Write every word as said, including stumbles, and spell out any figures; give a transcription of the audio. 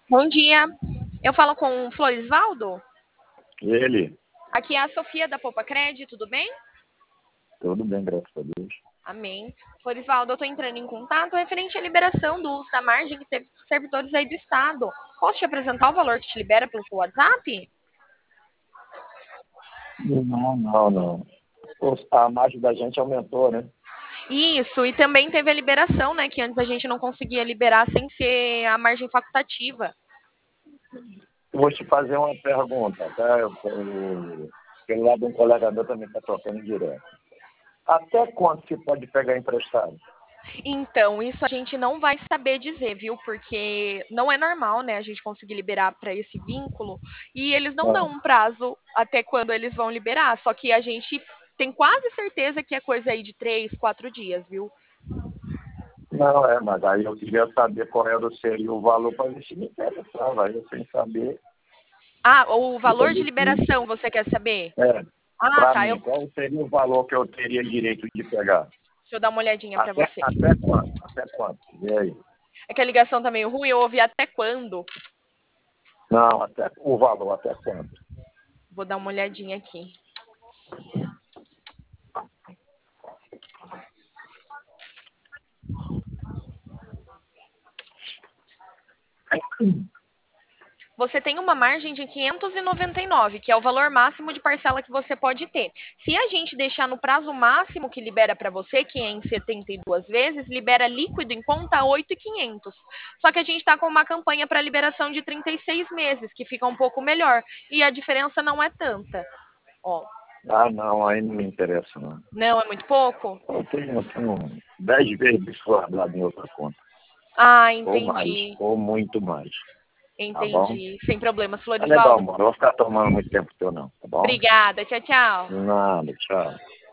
Bom dia. Eu falo com o Florisvaldo? Ele, Aqui é a Sofia da Poupa Cred, tudo bem? tudo bem, graças a Deus. Amém. Florisvaldo, eu estou entrando em contato referente à liberação do uso da margem que teve dos servidores aí do Estado. Posso te apresentar o valor que te libera pelo seu WhatsApp? Não, não, não. Os- A margem da gente aumentou, né? Isso, e também teve a liberação, né? Que antes a gente não conseguia liberar sem ser a margem facultativa. Eu vou te fazer uma pergunta, tá? Eu, eu, pelo lado de um colega meu também está trocando direto. Até quanto se pode pegar emprestado? Então, isso a gente não vai saber dizer, viu? Porque não é normal, né, a gente conseguir liberar para esse vínculo e eles não dão Não, um prazo até quando eles vão liberar. Só que a gente tem quase certeza que é coisa aí de três, quatro dias, viu? não é, mas aí eu queria saber qual era, seria o valor para ver se me interessava. Aí eu sem saber, Ah, o fica valor de difícil. liberação, você quer saber? É, Ah, para tá. Eu, mim, qual seria o valor que eu teria direito de pegar? deixa eu dar uma olhadinha para Até, você. até quanto? Até quanto? E aí? É que a ligação tá meio ruim, eu ouvi até quando. Não, até o valor, até quanto? Vou dar uma olhadinha aqui. Você tem uma margem de quinhentos e noventa e nove, que é o valor máximo de parcela que você pode ter. Se a gente deixar no prazo máximo que libera para você, que é em setenta e duas vezes, libera líquido em conta oito mil e quinhentos. Só que a gente está com uma campanha para liberação de trinta e seis meses, que fica um pouco melhor. E a diferença não é tanta. Ó, Ah, não, aí não me interessa, não. não é muito pouco? Eu tenho, eu tenho dez vezes isso guardado em outra conta. Ah, Ou mais, entendi. ou muito mais. Tá bom? Entendi. Sem problemas, Tá legal, Florisvaldo. amor. Não vou ficar tomando muito tempo teu, não. Tá bom? Obrigada. Tchau, tchau. Nada, tchau.